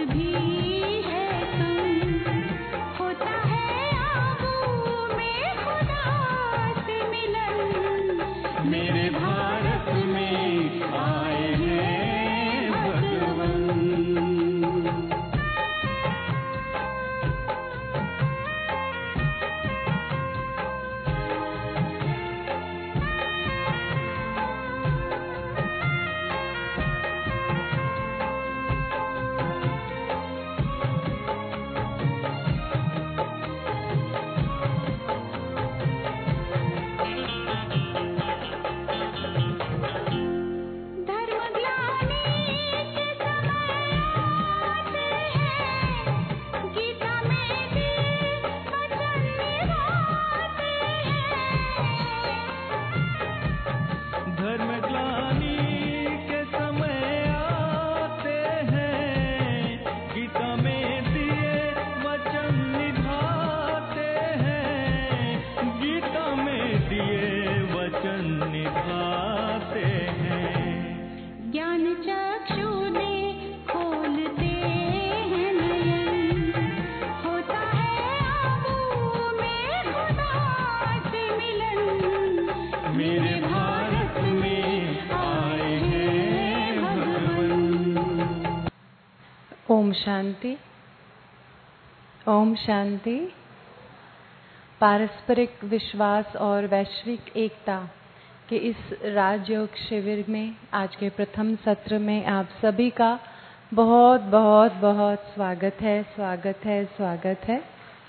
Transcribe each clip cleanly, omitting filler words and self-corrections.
भी है तुम, होता है आगू में खुदा से मिलन, मेरे भारत में आए हैं भगवन। ओम शांति। ओम शांति। पारस्परिक विश्वास और वैश्विक एकता के इस राजयोग शिविर में आज के प्रथम सत्र में आप सभी का बहुत बहुत बहुत स्वागत है, स्वागत है, स्वागत है।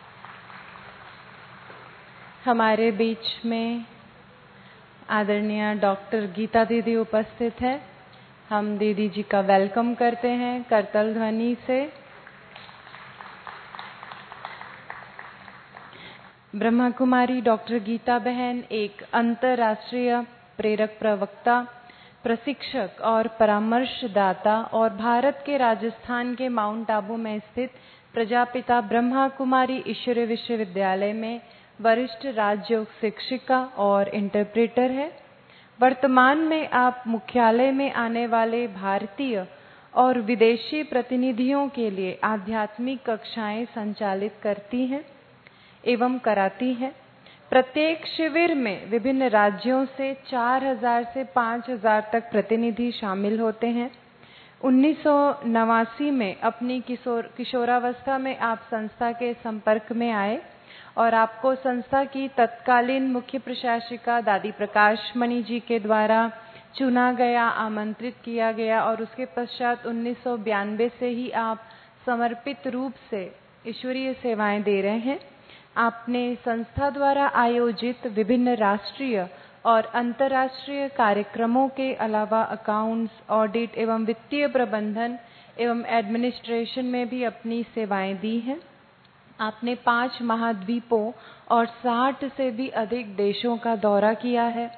हमारे बीच में आदरणीय डॉक्टर गीता दीदी उपस्थित है। हम दीदी जी का वेलकम करते हैं करतल ध्वनि से। ब्रह्मा कुमारी डॉक्टर गीता बहन एक अंतर्राष्ट्रीय प्रेरक प्रवक्ता, प्रशिक्षक और परामर्शदाता और भारत के राजस्थान के माउंट आबू में स्थित प्रजापिता ब्रह्मा कुमारी ईश्वरीय विश्वविद्यालय में वरिष्ठ राजयोग शिक्षिका और इंटरप्रेटर है। वर्तमान में आप मुख्यालय में आने वाले भारतीय और विदेशी प्रतिनिधियों के लिए आध्यात्मिक कक्षाएं संचालित करती हैं एवं कराती हैं। प्रत्येक शिविर में विभिन्न राज्यों से 4000 से 5000 तक प्रतिनिधि शामिल होते हैं। 1989 में अपनी किशोरावस्था में आप संस्था के संपर्क में आए और आपको संस्था की तत्कालीन मुख्य प्रशासिका दादी प्रकाश मणि जी के द्वारा चुना गया, आमंत्रित किया गया और उसके पश्चात 1992 से ही आप समर्पित रूप से ईश्वरीय सेवाएं दे रहे हैं। आपने संस्था द्वारा आयोजित विभिन्न राष्ट्रीय और अंतर्राष्ट्रीय कार्यक्रमों के अलावा अकाउंट्स, ऑडिट एवं वित्तीय प्रबंधन एवं एडमिनिस्ट्रेशन में भी अपनी सेवाएं दी हैं। आपने 5 महाद्वीपों और 60 से भी अधिक देशों का दौरा किया है।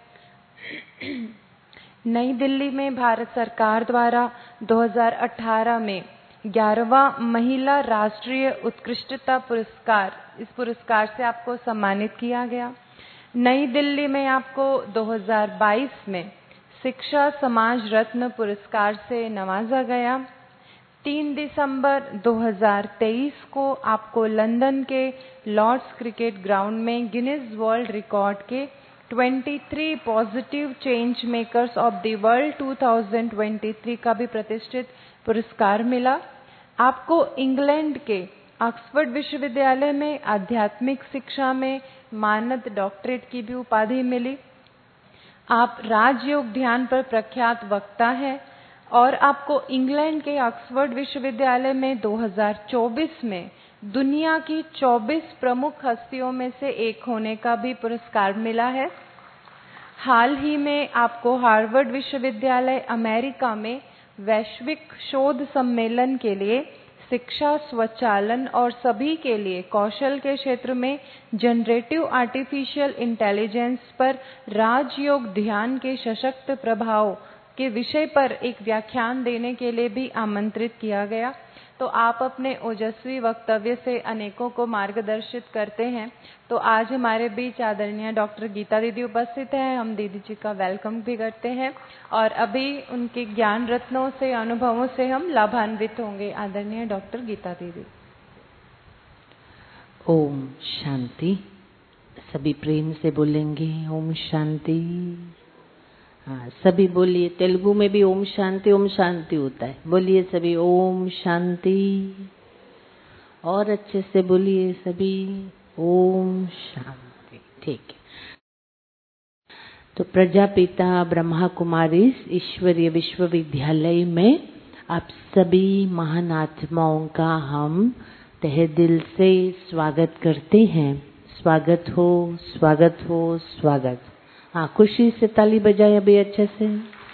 नई दिल्ली में भारत सरकार द्वारा 2018 में 11वां महिला राष्ट्रीय उत्कृष्टता पुरस्कार, इस पुरस्कार से आपको सम्मानित किया गया। नई दिल्ली में आपको 2022 में शिक्षा समाज रत्न पुरस्कार से नवाजा गया। 3 दिसंबर 2023 को आपको लंदन के लॉर्ड्स क्रिकेट ग्राउंड में गिनीज वर्ल्ड रिकॉर्ड के 23 positive change makers of the world 2023 का भी प्रतिष्ठित पुरस्कार मिला। आपको इंग्लैंड के ऑक्सफोर्ड विश्वविद्यालय में आध्यात्मिक शिक्षा में मानद डॉक्टरेट की भी उपाधि मिली। आप राजयोग ध्यान पर प्रख्यात वक्ता हैं और आपको इंग्लैंड के ऑक्सफोर्ड विश्वविद्यालय में 2024 में दुनिया की 24 प्रमुख हस्तियों में से एक होने का भी पुरस्कार मिला है। हाल ही में आपको हार्वर्ड विश्वविद्यालय अमेरिका में वैश्विक शोध सम्मेलन के लिए शिक्षा, स्वचालन और सभी के लिए कौशल के क्षेत्र में जनरेटिव आर्टिफिशियल इंटेलिजेंस पर राजयोग ध्यान के सशक्त प्रभाव के विषय पर एक व्याख्यान देने के लिए भी आमंत्रित किया गया। तो आप अपने ओजस्वी वक्तव्य से अनेकों को मार्गदर्शित करते हैं। तो आज हमारे बीच आदरणीय डॉक्टर गीता दीदी उपस्थित हैं। हम दीदी जी का वेलकम भी करते हैं और अभी उनके ज्ञान रत्नों से, अनुभवों से हम लाभान्वित होंगे। आदरणीय डॉक्टर गीता दीदी। ओम शांति। सभी प्रेम से बोलेंगे ओम शांति। हाँ, सभी बोलिए। तेलुगु में भी ओम शांति होता है। बोलिए सभी ओम शांति। और अच्छे से बोलिए सभी ओम शांति। ठीक है। तो प्रजापिता ब्रह्मा कुमारी ईश्वरीय विश्वविद्यालय में आप सभी महान आत्माओं का हम तहे दिल से स्वागत करते हैं। स्वागत हो, स्वागत हो, स्वागत। हाँ, खुशी से ताली बजाए अभी अच्छे से।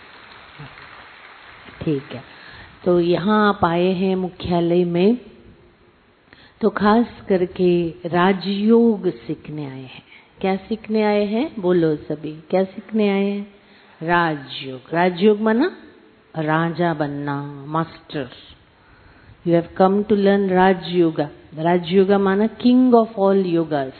ठीक है। तो यहाँ आप आए हैं मुख्यालय में, तो खास करके राजयोग सीखने आए हैं। क्या सीखने आए हैं? बोलो सभी, क्या सीखने आए हैं? राजयोग। राजयोग माना राजा बनना, master. You have come to learn Raj Yoga. Raj Yoga माना king of all yogas,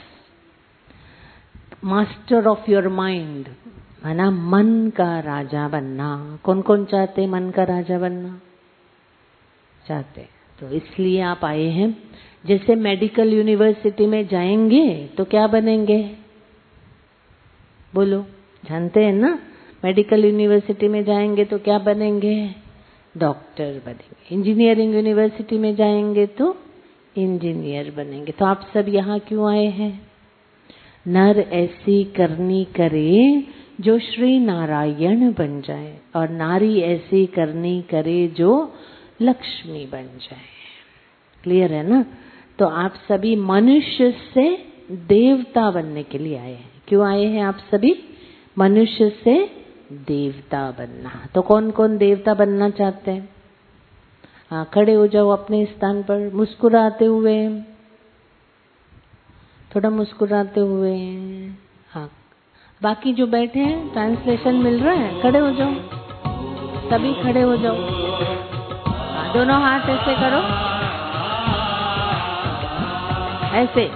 master of your mind, माना मन का राजा बनना। कौन कौन चाहते हैं मन का राजा बनना? चाहते हैं। तो इसलिए आप आए हैं। जैसे मेडिकल यूनिवर्सिटी में जाएंगे तो क्या बनेंगे? बोलो, जानते हैं ना? मेडिकल यूनिवर्सिटी में जाएंगे तो क्या बनेंगे? डॉक्टर बनेंगे। इंजीनियरिंग यूनिवर्सिटी में जाएंगे तो इंजीनियर बनेंगे। तो आप सब यहाँ क्यों आए हैं? नर ऐसी करनी करे जो श्री नारायण बन जाए, और नारी ऐसी करनी करे जो लक्ष्मी बन जाए। क्लियर है ना? तो आप सभी मनुष्य से देवता बनने के लिए आए हैं। क्यों आए हैं आप सभी? मनुष्य से देवता बनना। तो कौन कौन देवता बनना चाहते हैं? हाँ, खड़े हो जाओ अपने स्थान पर, मुस्कुराते हुए, थोड़ा मुस्कुराते हुए। हाँ, बाकी जो बैठे हैं ट्रांसलेशन मिल रहा है, खड़े हो जाओ, सभी खड़े हो जाओ। हाँ, दोनों हाथ ऐसे करो, ऐसे।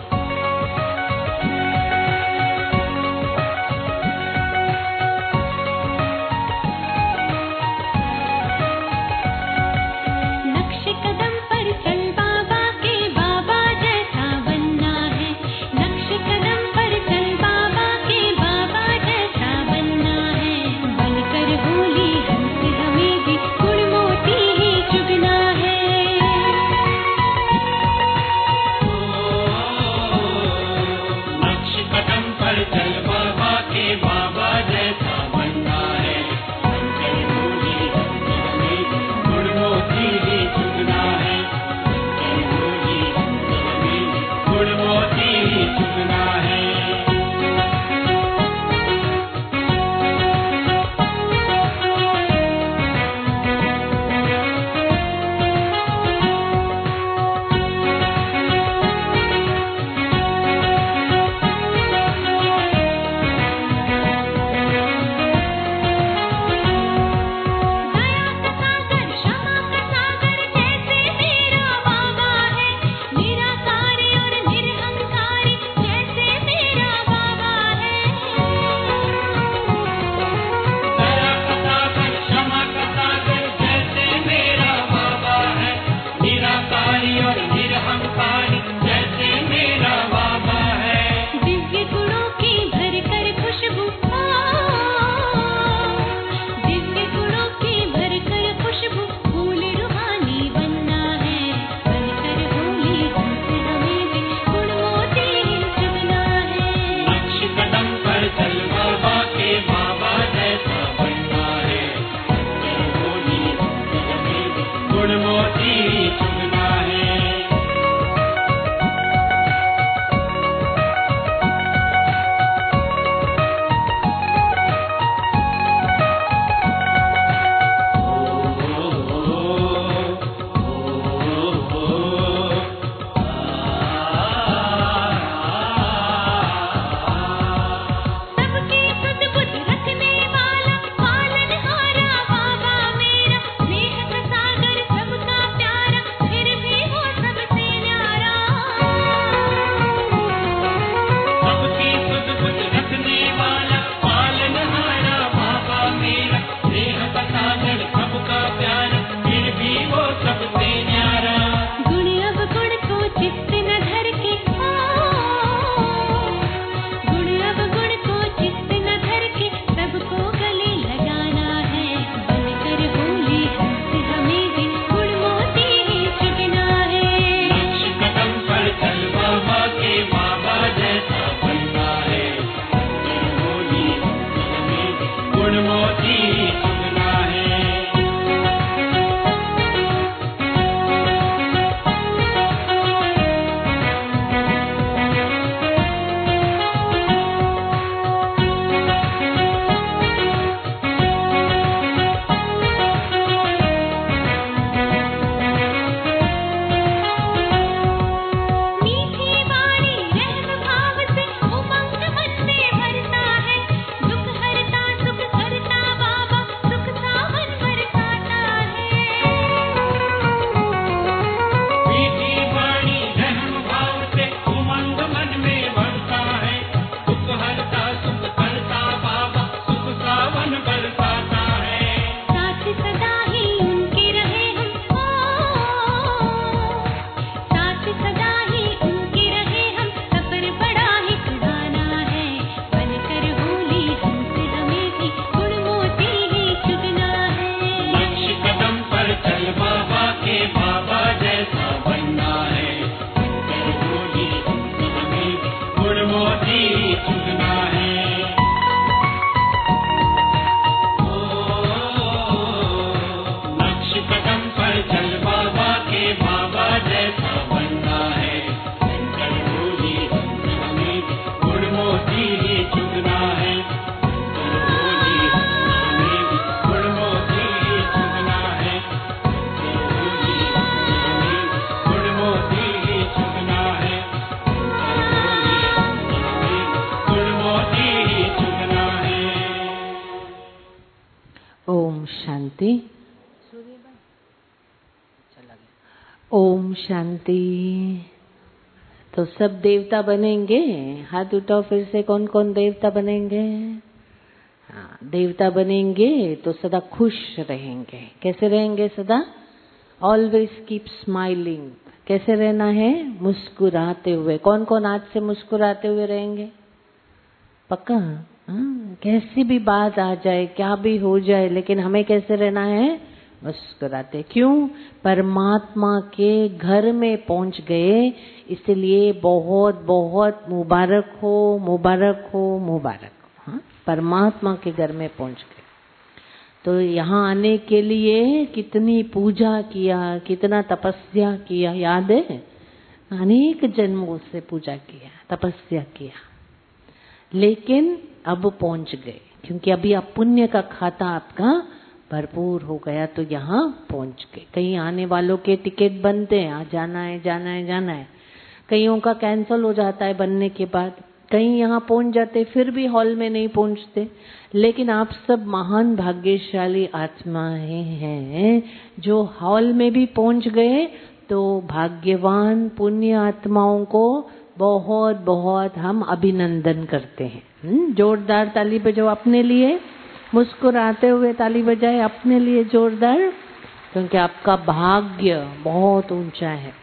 ओम शांति। तो सब देवता बनेंगे? हाथ उठाओ फिर से, कौन कौन देवता बनेंगे? हाँ, देवता बनेंगे तो सदा खुश रहेंगे। कैसे रहेंगे? सदा ऑलवेज कीप स्माइलिंग। कैसे रहना है? मुस्कुराते हुए। कौन कौन आज से मुस्कुराते हुए रहेंगे? पक्का? हाँ, कैसी भी बात आ जाए, क्या भी हो जाए, लेकिन हमें कैसे रहना है? मुस्कुराते। क्यों? परमात्मा के घर में पहुंच गए, इसलिए बहुत बहुत मुबारक हो, मुबारक हो, मुबारक हो। हाँ? परमात्मा के घर में पहुंच गए तो यहाँ आने के लिए कितनी पूजा किया, कितना तपस्या किया, याद है? अनेक जन्मों से पूजा किया, तपस्या किया, लेकिन अब पहुंच गए, क्योंकि अभी अब पुण्य का खाता आपका भरपूर हो गया, तो यहाँ पहुंच गए। कहीं आने वालों के टिकट बनते हैं, आज जाना है, जाना है, जाना है। कईयों का कैंसिल हो जाता है बनने के बाद। कहीं यहाँ पहुंच जाते, फिर भी हॉल में नहीं पहुंचते। लेकिन आप सब महान भाग्यशाली आत्माएं हैं जो हॉल में भी पहुंच गए। तो भाग्यवान पुण्य आत्माओं को बहुत बहुत हम अभिनंदन करते हैं। जोरदार ताली बजाओ अपने लिए, मुस्कुराते हुए ताली बजाए अपने लिए जोरदार, क्योंकि आपका भाग्य बहुत ऊंचा है।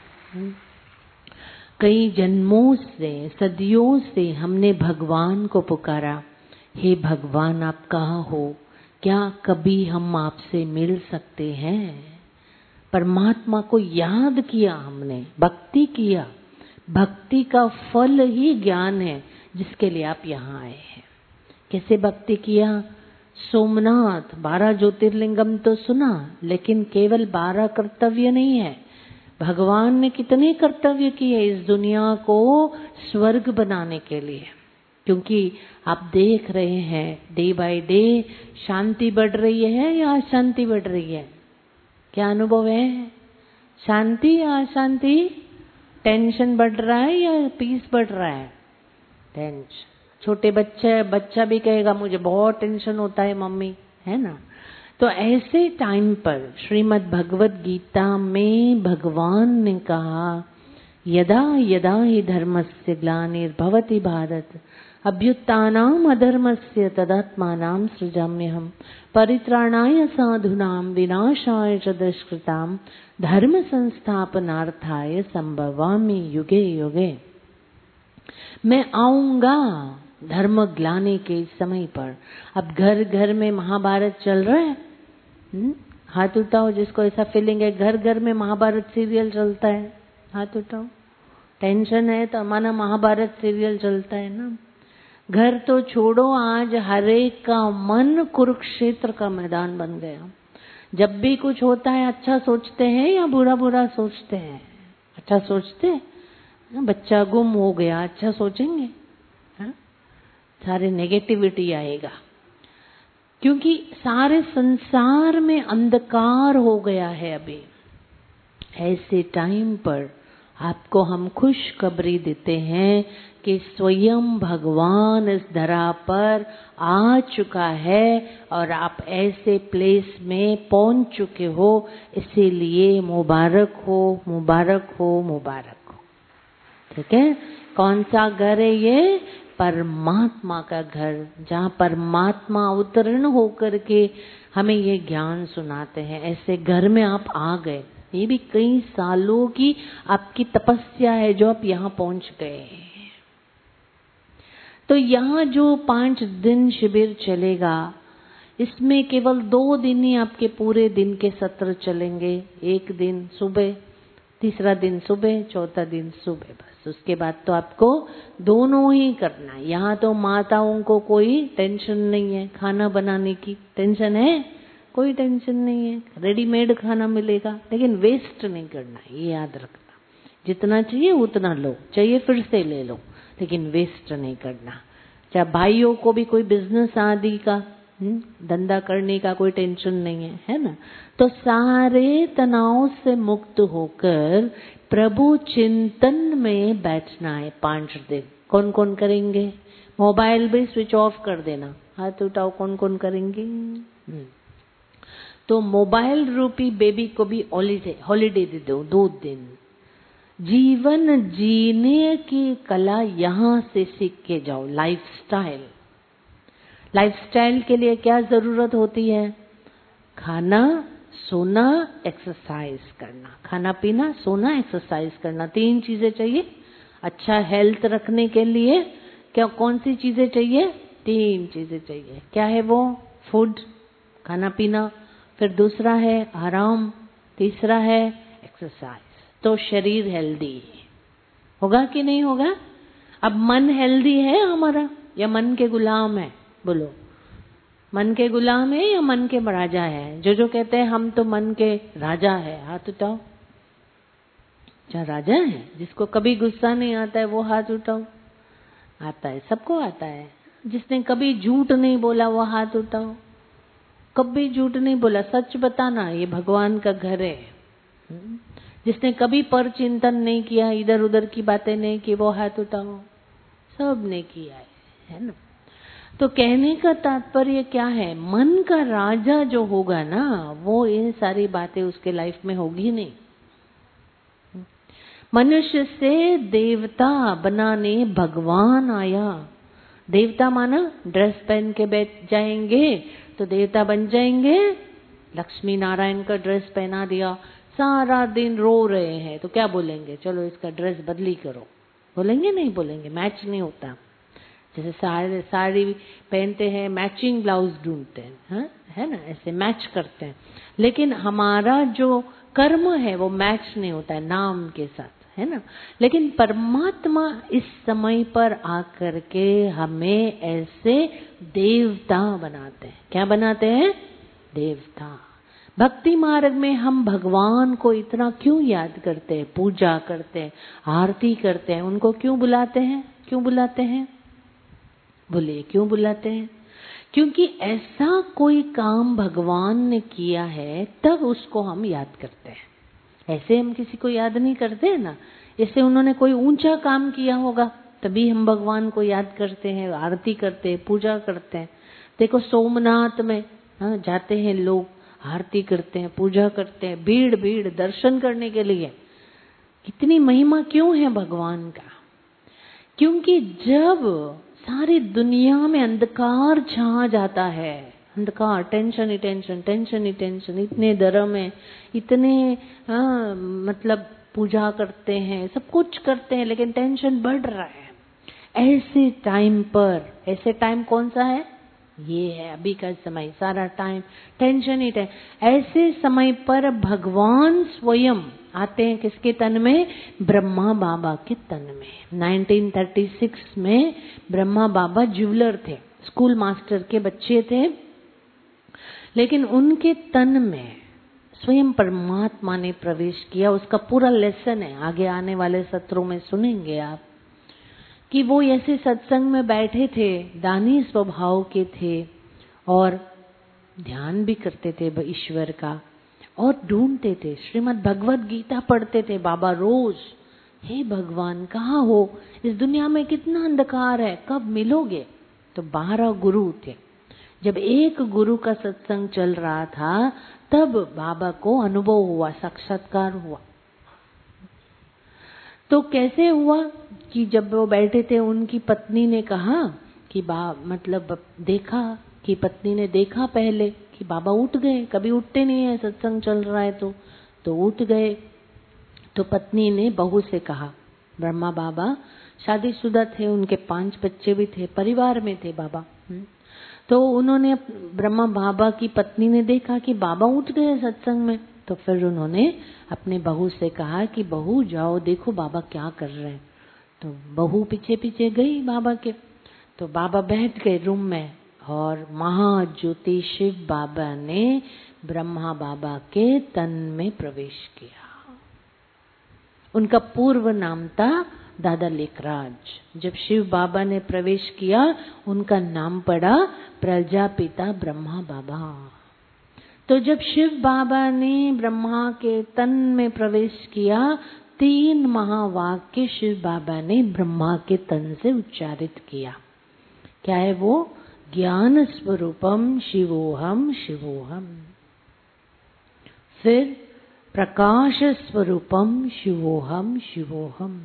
कई जन्मों से, सदियों से हमने भगवान को पुकारा, हे भगवान आप कहाँ हो? क्या कभी हम आपसे मिल सकते हैं? परमात्मा को याद किया हमने, भक्ति किया। भक्ति का फल ही ज्ञान है, जिसके लिए आप यहाँ आए हैं। कैसे भक्ति किया? सोमनाथ 12 ज्योतिर्लिंगम तो सुना, लेकिन केवल 12 कर्तव्य नहीं है। भगवान ने कितने कर्तव्य किए इस दुनिया को स्वर्ग बनाने के लिए। क्योंकि आप देख रहे हैं डे बाय डे शांति बढ़ रही है या अशांति बढ़ रही है? क्या अनुभव है? शांति या अशांति? टेंशन बढ़ रहा है या पीस बढ़ रहा है? टेंशन। छोटे बच्चा भी कहेगा मुझे बहुत टेंशन होता है मम्मी, है ना? तो ऐसे टाइम पर श्रीमद् भगवत गीता में भगवान ने कहा, यदा यदा हि धर्मस्य ग्लानिर्भवति भारत अभ्युत्थानाम् अधर्मस्य तदात्मानं सृजाम्यहम् परित्राणाय साधूनां विनाशाय च दुष्कृतां धर्म संस्थापनार्थाय संभवामि युगे युगे। मैं आऊंगा धर्म ग्लानि के समय पर। अब घर घर में महाभारत चल रहा है। हाथ उठाओ जिसको ऐसा फीलिंग है घर घर में महाभारत सीरियल चलता है, हाथ उठाओ। टेंशन है तो हमारा महाभारत सीरियल चलता है ना। घर तो छोड़ो, आज हर एक का मन कुरुक्षेत्र का मैदान बन गया। जब भी कुछ होता है अच्छा सोचते हैं या बुरा बुरा सोचते हैं? अच्छा सोचते हैं। बच्चा गुम हो गया, अच्छा सोचेंगे? हाँ? सारे नेगेटिविटी आएगा, क्योंकि सारे संसार में अंधकार हो गया है। अभी ऐसे टाइम पर आपको हम खुशखबरी देते हैं कि स्वयं भगवान इस धरा पर आ चुका है और आप ऐसे प्लेस में पहुंच चुके हो। इसीलिए मुबारक हो, मुबारक हो, मुबारक हो। ठीक है? कौन सा घर है ये? परमात्मा का घर, जहाँ परमात्मा अवतरण होकर के हमें ये ज्ञान सुनाते हैं। ऐसे घर में आप आ गए। ये भी कई सालों की आपकी तपस्या है जो आप यहाँ पहुंच गए। तो यहाँ जो 5 दिन शिविर चलेगा, इसमें केवल 2 दिन ही आपके पूरे दिन के सत्र चलेंगे। एक दिन सुबह, तीसरा दिन सुबह, चौथा दिन सुबह, बस। उसके बाद तो आपको दोनों ही करना है। यहाँ तो माताओं को कोई टेंशन नहीं है, खाना बनाने की टेंशन है? कोई टेंशन नहीं है, रेडीमेड खाना मिलेगा, लेकिन वेस्ट नहीं करना, ये याद रखना। जितना चाहिए उतना लो, चाहिए फिर से ले लो, लेकिन वेस्ट नहीं करना। चाहे भाइयों को भी कोई बिजनेस आदि का धंधा करने का कोई टेंशन नहीं है, है ना? तो सारे तनाव से मुक्त होकर प्रभु चिंतन में बैठना है 5 दिन। कौन कौन करेंगे? मोबाइल भी स्विच ऑफ कर देना। हाथ उठाओ, कौन कौन करेंगे? तो मोबाइल रूपी बेबी को भी हॉलीडे दे दो 2 दिन। जीवन जीने की कला यहाँ से सीख के जाओ। लाइफस्टाइल के लिए क्या जरूरत होती है? खाना, सोना, एक्सरसाइज करना। खाना पीना, सोना, एक्सरसाइज करना, 3 चीजें चाहिए। अच्छा हेल्थ रखने के लिए क्या कौन सी चीजें चाहिए? 3 चीजें चाहिए। क्या है वो? फूड, खाना पीना, फिर दूसरा है आराम, तीसरा है एक्सरसाइज। तो शरीर हेल्दी होगा कि नहीं होगा? अब मन हेल्दी है हमारा या मन के गुलाम है? बोलो, मन के गुलाम है या मन के राजा है? जो कहते हैं हम तो मन के राजा है, हाथ उठाओ। क्या राजा है? जिसको कभी गुस्सा नहीं आता है वो हाथ उठाओ। आता है, सबको आता है। जिसने कभी झूठ नहीं बोला वो हाथ उठाओ। कभी झूठ नहीं बोला, सच बताना, ये भगवान का घर है। जिसने कभी पर चिंतन नहीं किया, इधर उधर की बातें नहीं की, वो हाथ उठाओ। सब ने किया है ना? तो कहने का तात्पर्य क्या है? मन का राजा जो होगा ना, वो ये सारी बातें उसके लाइफ में होगी नहीं। मनुष्य से देवता बनाने भगवान आया। देवता माना ड्रेस पहन के बैठ जाएंगे तो देवता बन जाएंगे। लक्ष्मी नारायण का ड्रेस पहना दिया, सारा दिन रो रहे हैं तो क्या बोलेंगे? चलो इसका ड्रेस बदली करो। बोलेंगे? नहीं बोलेंगे, मैच नहीं होता। जैसे साड़ी पहनते हैं, मैचिंग ब्लाउज ढूंढते हैं, हाँ? है ना? ऐसे मैच करते हैं। लेकिन हमारा जो कर्म है वो मैच नहीं होता है नाम के साथ, है ना? लेकिन परमात्मा इस समय पर आकर के हमें ऐसे देवता बनाते हैं। क्या बनाते हैं? देवता। भक्ति मार्ग में हम भगवान को इतना क्यों याद करते हैं, पूजा करते हैं, आरती करते हैं? उनको क्यों बुलाते हैं? क्यों बुलाते हैं? बोलिए, क्यों बुलाते हैं? क्योंकि ऐसा कोई काम भगवान ने किया है तब उसको हम याद करते हैं। ऐसे हम किसी को याद नहीं करते ना। जैसे उन्होंने कोई ऊंचा काम किया होगा तभी हम भगवान को याद करते हैं, आरती करते हैं, पूजा करते हैं। देखो सोमनाथ में जाते हैं लोग, आरती करते हैं, पूजा करते हैं, भीड़ भीड़ दर्शन करने के लिए। कितनी महिमा क्यों है भगवान का? क्योंकि जब सारी दुनिया में अंधकार छा जाता है, अंधकार, टेंशन ही टेंशन, टेंशन ही टेंशन, इतने धर्म है, इतने मतलब पूजा करते हैं, सब कुछ करते हैं, लेकिन टेंशन बढ़ रहा है। ऐसे टाइम पर, ऐसे टाइम कौन सा है? ये है अभी का समय, सारा टाइम टेंशन ही टेंशन। ऐसे समय पर भगवान स्वयं आते हैं किसके तन में? ब्रह्मा बाबा के तन में। 1936 में ब्रह्मा बाबा ज्वेलर थे, स्कूल मास्टर के बच्चे थे, लेकिन उनके तन में स्वयं परमात्मा ने प्रवेश किया। उसका पूरा लेसन है, आगे आने वाले सत्रों में सुनेंगे आप, कि वो ऐसे सत्संग में बैठे थे, दानी स्वभाव के थे और ध्यान भी करते थे ईश्वर का और ढूंढते थे। श्रीमद् भगवत गीता पढ़ते थे बाबा रोज। हे भगवान कहाँ हो? इस दुनिया में कितना अंधकार है, कब मिलोगे? तो 12 गुरु थे। जब एक गुरु का सत्संग चल रहा था तब बाबा को अनुभव हुआ, साक्षात्कार हुआ। तो कैसे हुआ कि जब वो बैठे थे उनकी पत्नी ने कहा कि मतलब देखा कि पत्नी ने देखा पहले कि बाबा उठ गए, कभी उठते नहीं है सत्संग चल रहा है तो उठ गए। तो पत्नी ने बहू से कहा, ब्रह्मा बाबा शादीशुदा थे, उनके 5 बच्चे भी थे, परिवार में थे बाबा। तो उन्होंने ब्रह्मा बाबा की पत्नी ने देखा कि बाबा उठ गए सत्संग में, तो फिर उन्होंने अपने बहू से कहा कि बहू जाओ देखो बाबा क्या कर रहे हैं। तो बहू पीछे पीछे गई बाबा के। तो बाबा बैठ गए रूम में और महाज्योति शिव बाबा ने ब्रह्मा बाबा के तन में प्रवेश किया। उनका पूर्व नाम था दादा लेखराज। जब शिव बाबा ने प्रवेश किया उनका नाम पड़ा प्रजापिता ब्रह्मा बाबा। तो जब शिव बाबा ने ब्रह्मा के तन में प्रवेश किया, 3 महावाक्य शिव बाबा ने ब्रह्मा के तन से उच्चारित किया। क्या है वो? ज्ञान स्वरूपम शिवोहम शिवोहम। फिर प्रकाश स्वरूपम शिवोहम शिवोहम,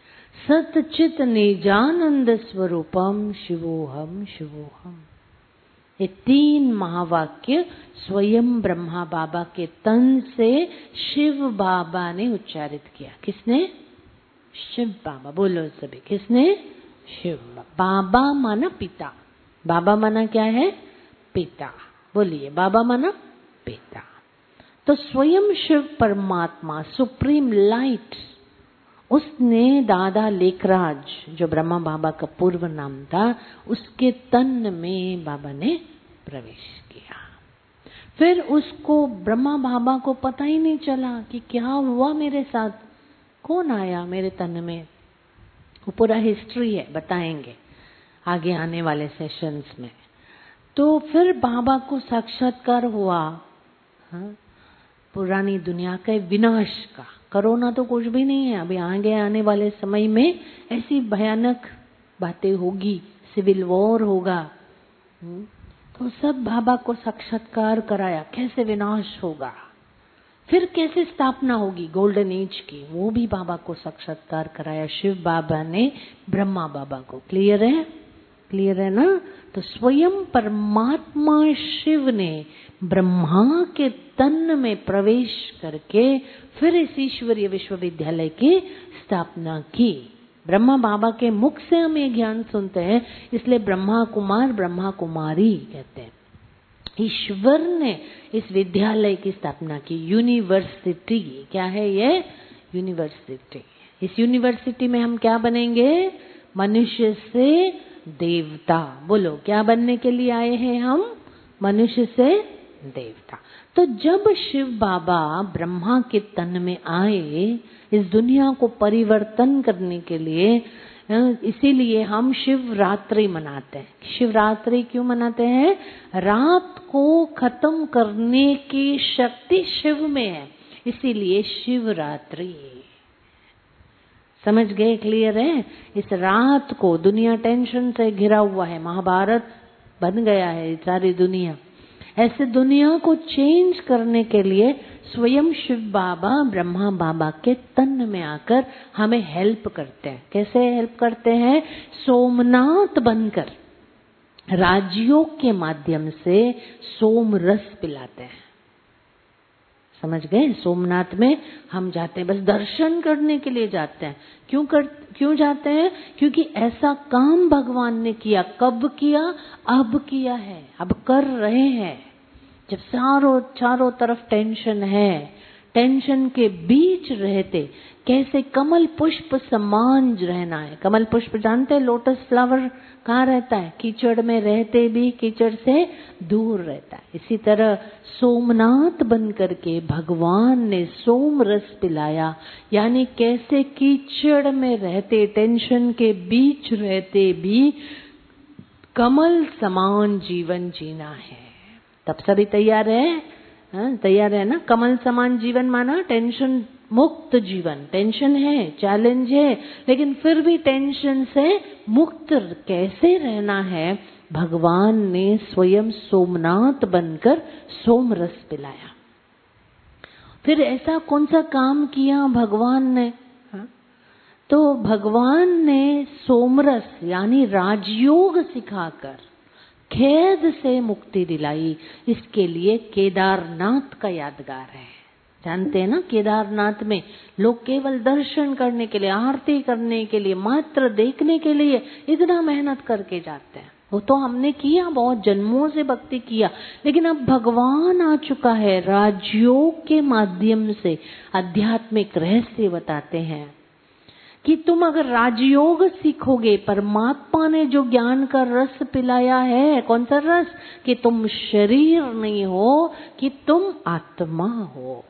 सतचित निजानंद स्वरूपम शिवोहम शिवोहम। ये 3 महावाक्य स्वयं ब्रह्मा बाबा के तन से शिव बाबा ने उच्चारित किया। किसने? शिव बाबा। बोलो सभी, किसने? शिव बाबा माना पिता। बाबा माना क्या है? पिता। बोलिए, बाबा माना पिता। तो स्वयं शिव परमात्मा सुप्रीम लाइट, उसने दादा लेखराज, जो ब्रह्मा बाबा का पूर्व नाम था, उसके तन में बाबा ने प्रवेश किया। फिर उसको, ब्रह्मा बाबा को पता ही नहीं चला कि क्या हुआ मेरे साथ, कौन आया मेरे तन में। वो पूरा हिस्ट्री है, बताएंगे आगे आने वाले सेशंस में। तो फिर बाबा को साक्षात्कार हुआ, हाँ, पुरानी दुनिया के विनाश का। कोरोना तो कुछ भी नहीं है, अभी आगे आने वाले समय में ऐसी भयानक बातें होगी, सिविल वॉर होगा। तो सब बाबा को साक्षात्कार कराया, कैसे विनाश होगा, फिर कैसे स्थापना होगी गोल्डन एज की, वो भी बाबा को साक्षात्कार कराया शिव बाबा ने ब्रह्मा बाबा को। क्लियर है? क्लियर है ना? तो स्वयं परमात्मा शिव ने ब्रह्मा के तन में प्रवेश करके फिर इस ईश्वरीय विश्वविद्यालय की स्थापना की। ब्रह्मा बाबा के मुख से हम ये ज्ञान सुनते हैं, इसलिए ब्रह्मा कुमार ब्रह्मा कुमारी कहते हैं। ईश्वर ने इस विद्यालय की स्थापना की, यूनिवर्सिटी। क्या है ये? यूनिवर्सिटी। इस यूनिवर्सिटी में हम क्या बनेंगे? मनुष्य से देवता। बोलो, क्या बनने के लिए आए हैं हम? मनुष्य से देवता। तो जब शिव बाबा ब्रह्मा के तन में आए इस दुनिया को परिवर्तन करने के लिए, इसीलिए हम शिवरात्रि मनाते हैं। शिवरात्रि क्यों मनाते हैं? रात को खत्म करने की शक्ति शिव में है, इसीलिए शिवरात्रि। समझ गए? क्लियर है? इस रात को, दुनिया टेंशन से घिरा हुआ है, महाभारत बन गया है सारी दुनिया। ऐसे दुनिया को चेंज करने के लिए स्वयं शिव बाबा ब्रह्मा बाबा के तन में आकर हमें हेल्प करते हैं। कैसे हेल्प करते हैं? सोमनाथ बनकर राजयोग के माध्यम से सोम रस पिलाते हैं। समझ गए? सोमनाथ में हम जाते हैं बस दर्शन करने के लिए जाते हैं। क्यों जाते हैं? क्योंकि ऐसा काम भगवान ने किया। कब किया? अब किया है, अब कर रहे हैं। जब चारों तरफ टेंशन है, टेंशन के बीच रहते कैसे कमल पुष्प समान रहना है। कमल पुष्प जानते हैं? लोटस फ्लावर कहाँ रहता है? कीचड़ में रहते भी कीचड़ से दूर रहता है। इसी तरह सोमनाथ बन करके भगवान ने सोम रस पिलाया, यानी कैसे कीचड़ में रहते, टेंशन के बीच रहते भी कमल समान जीवन जीना है। तब सभी तैयार है? हाँ, तैयार है ना? कमल समान जीवन माना टेंशन मुक्त जीवन। टेंशन है, चैलेंज है, लेकिन फिर भी टेंशन से मुक्त कैसे रहना है, भगवान ने स्वयं सोमनाथ बनकर सोम रस पिलाया। फिर ऐसा कौन सा काम किया भगवान ने? हाँ? तो भगवान ने सोमरस यानी राजयोग सिखाकर खेद से मुक्ति दिलाई। इसके लिए केदारनाथ का यादगार है। जानते हैं ना? केदारनाथ में लोग केवल दर्शन करने के लिए, आरती करने के लिए, मात्र देखने के लिए इतना मेहनत करके जाते हैं। वो तो हमने किया, बहुत जन्मों से भक्ति किया, लेकिन अब भगवान आ चुका है, राजयोग के माध्यम से आध्यात्मिक रहस्य बताते हैं कि तुम अगर राजयोग सीखोगे, परमात्मा ने जो ज्ञान का रस पिलाया है, कौन सा रस? कि तुम शरीर नहीं हो, कि तुम आत्मा हो।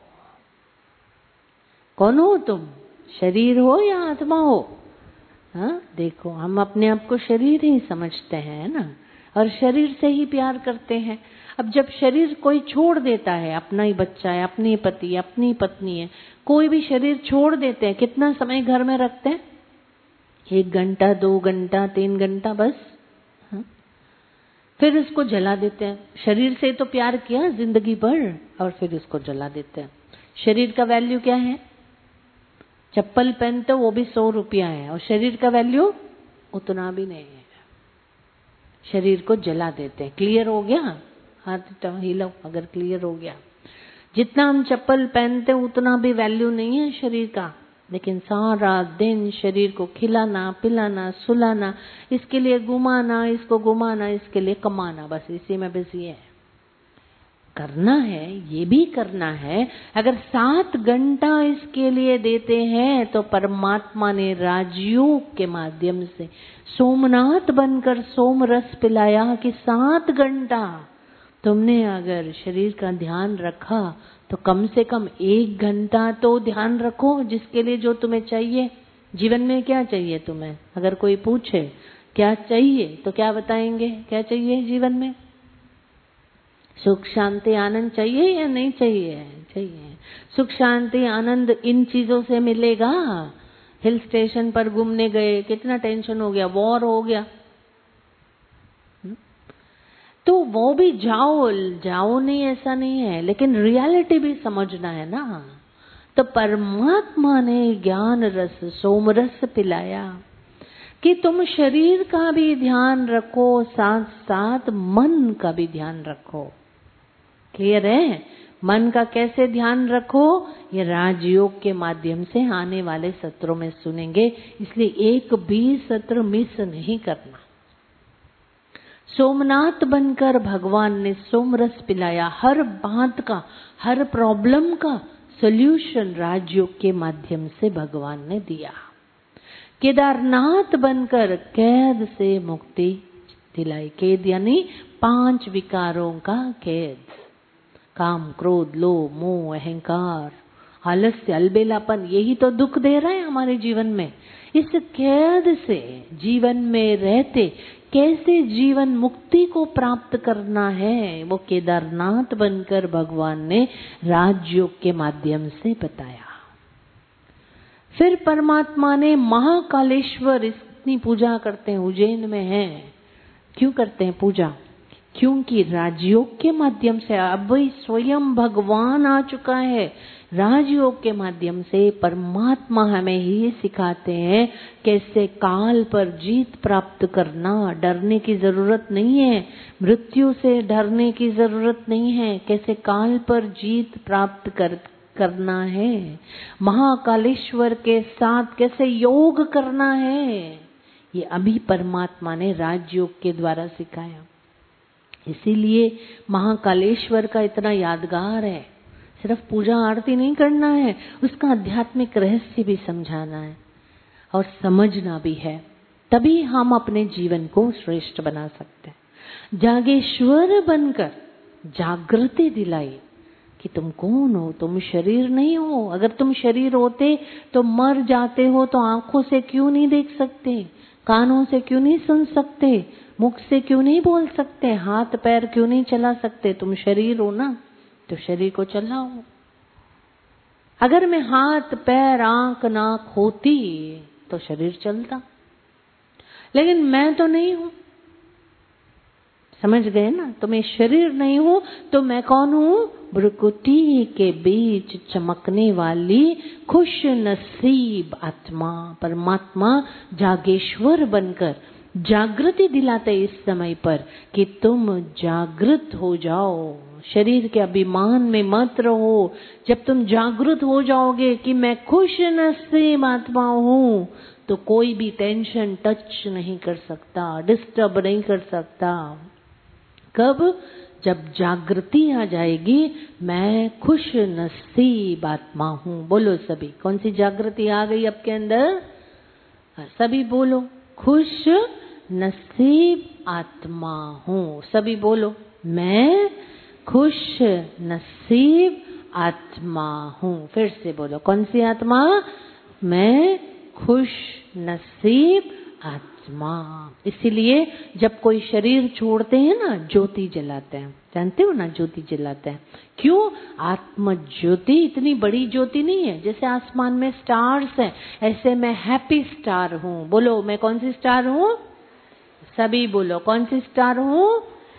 कौन हो तुम? शरीर हो या आत्मा हो? हाँ, देखो हम अपने आप को शरीर ही समझते हैं ना, और शरीर से ही प्यार करते हैं। अब जब शरीर कोई छोड़ देता है, अपना ही बच्चा है, अपनी पति, अपनी पत्नी है, कोई भी शरीर छोड़ देते हैं, कितना समय घर में रखते हैं? 1 घंटा, 2 घंटा, 3 घंटा बस। हाँ? फिर इसको जला देते हैं। शरीर से तो प्यार किया जिंदगी भर और फिर इसको जला देते हैं। शरीर का वैल्यू क्या है? चप्पल पहनते वो भी 100 रुपया है और शरीर का वैल्यू उतना भी नहीं है। शरीर को जला देते हैं। क्लियर हो गया? हाथ हिलाओ अगर क्लियर हो गया। जितना हम चप्पल पहनते उतना भी वैल्यू नहीं है शरीर का, लेकिन सारा दिन शरीर को खिलाना पिलाना सुलाना, इसके लिए घुमाना, इसको घुमाना, इसके लिए कमाना, बस इसी में बिजी है। करना है, ये भी करना है। अगर 7 घंटा इसके लिए देते हैं तो परमात्मा ने राजयोग के माध्यम से सोमनाथ बनकर सोम रस पिलाया कि 7 घंटा तुमने अगर शरीर का ध्यान रखा तो कम से कम 1 घंटा तो ध्यान रखो जिसके लिए जो तुम्हें चाहिए। जीवन में क्या चाहिए तुम्हें? अगर कोई पूछे क्या चाहिए तो क्या बताएंगे? क्या चाहिए जीवन में? सुख शांति आनंद चाहिए या नहीं चाहिए? चाहिए। सुख शांति आनंद इन चीजों से मिलेगा? हिल स्टेशन पर घूमने गए, कितना टेंशन हो गया, वॉर हो गया, तो वो भी जाओ जाओ नहीं ऐसा नहीं है, लेकिन रियलिटी भी समझना है ना। तो परमात्मा ने ज्ञान रस सोम रस पिलाया कि तुम शरीर का भी ध्यान रखो, साथ साथ मन का भी ध्यान रखो। क्लियर है? मन का कैसे ध्यान रखो, ये राजयोग के माध्यम से आने वाले सत्रों में सुनेंगे, इसलिए एक भी सत्र मिस नहीं करना। सोमनाथ बनकर भगवान ने सोमरस पिलाया। हर बात का, हर प्रॉब्लम का सॉल्यूशन राजयोग के माध्यम से भगवान ने दिया। केदारनाथ बनकर कैद से मुक्ति दिलाई। कैद यानी 5 विकारों का कैद, काम क्रोध लोभ मोह अहंकार आलस्य अलबेलापन, यही तो दुख दे रहा है हमारे जीवन में। इस कैद से जीवन में रहते कैसे जीवन मुक्ति को प्राप्त करना है, वो केदारनाथ बनकर भगवान ने राजयोग के माध्यम से बताया। फिर परमात्मा ने महाकालेश्वर, इतनी पूजा करते हैं, उज्जैन में है। क्यों करते हैं पूजा? क्योंकि राजयोग के माध्यम से अब स्वयं भगवान आ चुका है। राजयोग के माध्यम से परमात्मा हमें ही सिखाते हैं कैसे काल पर जीत प्राप्त करना। डरने की जरूरत नहीं है, मृत्यु से डरने की जरूरत नहीं है, कैसे काल पर जीत प्राप्त करना है, महाकालेश्वर के साथ कैसे योग करना है, ये अभी परमात्मा ने राजयोग के द्वारा सिखाया। इसीलिए महाकालेश्वर का इतना यादगार है। सिर्फ पूजा आरती नहीं करना है, उसका आध्यात्मिक रहस्य भी समझाना है और समझना भी है, तभी हम अपने जीवन को श्रेष्ठ बना सकते हैं। जागेश्वर बनकर जागृति दिलाई कि तुम कौन हो, तुम शरीर नहीं हो। अगर तुम शरीर होते तो मर जाते हो, तो आंखों से क्यों नहीं देख सकते, कानों से क्यों नहीं सुन सकते, मुख से क्यों नहीं बोल सकते, हाथ पैर क्यों नहीं चला सकते? तुम शरीर हो ना, तो शरीर को चलाओ। अगर मैं हाथ पैर आंख नाक होती तो शरीर चलता, लेकिन मैं तो नहीं हूं। समझ गए ना? तो मैं शरीर नहीं हूं तो मैं कौन हूं? भ्रुकुटी के बीच चमकने वाली खुश नसीब आत्मा। परमात्मा जागेश्वर बनकर जागृति दिलाते इस समय पर कि तुम जागृत हो जाओ, शरीर के अभिमान में मत रहो। जब तुम जागृत हो जाओगे कि मैं खुश नसीब आत्मा हूं, तो कोई भी टेंशन टच नहीं कर सकता, डिस्टर्ब नहीं कर सकता। कब? जब जागृति आ जाएगी, मैं खुश नसीब आत्मा हूं। बोलो सभी, कौन सी जागृति आ गई आपके अंदर? सभी बोलो, खुश नसीब आत्मा हूं। सभी बोलो, मैं खुश नसीब आत्मा हूं। फिर से बोलो, कौन सी आत्मा? मैं खुश नसीब आत्मा। इसीलिए जब कोई शरीर छोड़ते हैं ना, ज्योति जलाते हैं। जानते हो ना, ज्योति जलाते हैं क्यों? आत्म ज्योति इतनी बड़ी ज्योति नहीं है, जैसे आसमान में स्टार्स हैं, ऐसे मैं हैप्पी स्टार हूँ। बोलो, मैं कौन सी स्टार हूँ? सभी बोलो, कौन सी स्टार हूँ?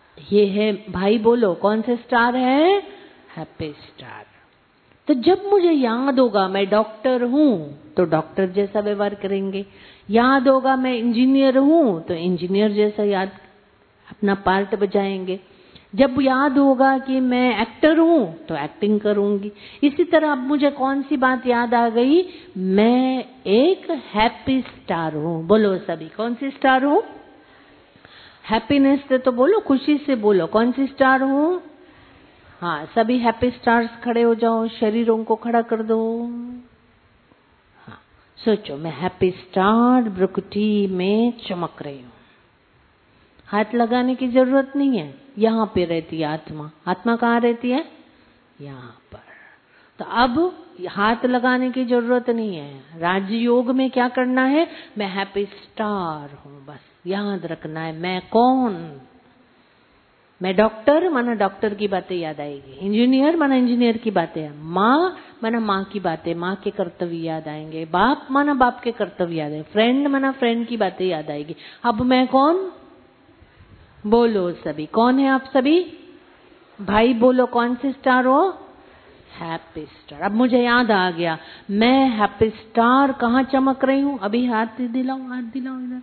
ये है भाई, बोलो कौन से स्टार है? Happy star. तो जब मुझे याद होगा मैं डॉक्टर हूं तो डॉक्टर जैसा व्यवहार करेंगे, याद होगा मैं इंजीनियर हूं तो इंजीनियर जैसा याद अपना पार्ट बजाएंगे, जब याद होगा कि मैं एक्टर हूं तो एक्टिंग करूंगी। इसी तरह अब मुझे कौन सी बात याद आ गई? मैं एक हैप्पी स्टार हूं। बोलो सभी कौन सी स्टार हूं? हैप्पीनेस से तो बोलो, खुशी से बोलो, कौन सी स्टार हूं? हाँ, सभी हैप्पी स्टार्स खड़े हो जाओ, शरीरों को खड़ा कर दो। हाँ, सोचो मैं हैप्पी स्टार भ्रुकुटी में चमक रही हूं। हाथ लगाने की जरूरत नहीं है, यहाँ पे रहती है आत्मा। आत्मा कहाँ रहती है? यहाँ पर। तो अब हाथ लगाने की जरूरत नहीं है। राजयोग में क्या करना है? मैं हैप्पी स्टार हूँ, बस याद रखना है। मैं कौन? मैं डॉक्टर, माना डॉक्टर की बातें याद आएगी। इंजीनियर माना इंजीनियर की बातें, माँ माना माँ की बातें, माँ के कर्तव्य याद आएंगे। बाप माना बाप के कर्तव्य याद आएंगे। फ्रेंड माना फ्रेंड की बातें याद आएगी। अब मैं कौन? बोलो सभी, कौन है आप सभी? भाई बोलो कौन से स्टार हो? Happy star. अब मुझे याद आ गया, मैं हैप्पी स्टार कहाँ चमक रही हूँ? अभी हाथ दिलाओ, हाथ दिलाओ इधर।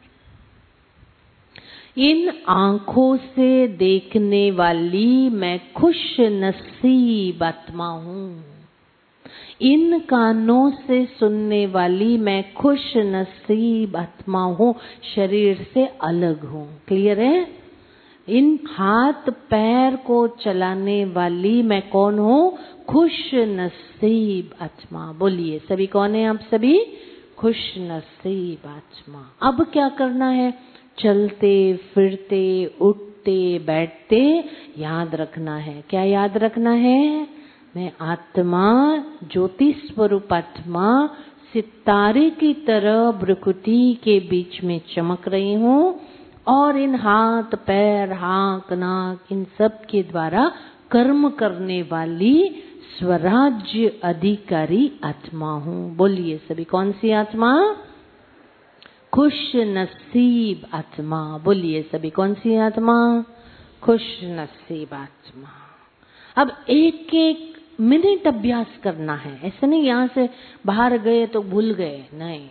इन आंखों से देखने वाली मैं खुश नसीब आत्मा हूँ। इन कानों से सुनने वाली मैं खुश नसीब आत्मा हूँ, शरीर से अलग हूँ। क्लियर है? इन हाथ पैर को चलाने वाली मैं कौन हूँ? खुश नसीब आत्मा। बोलिए सभी, कौन है आप सभी? खुश नसीब आत्मा। अब क्या करना है? चलते फिरते उठते बैठते याद रखना है। क्या याद रखना है? मैं आत्मा, ज्योति स्वरूप आत्मा, सितारे की तरह भ्रुकुटी के बीच में चमक रही हूँ और इन हाथ पैर आँख नाक इन सब के द्वारा कर्म करने वाली स्वराज्य अधिकारी आत्मा हूँ। बोलिए सभी, कौन सी आत्मा? खुश नसीब आत्मा। बोलिए सभी, कौन सी आत्मा? खुश नसीब आत्मा। अब एक एक मिनट अभ्यास करना है। ऐसे नहीं यहाँ से बाहर गए तो भूल गए, नहीं।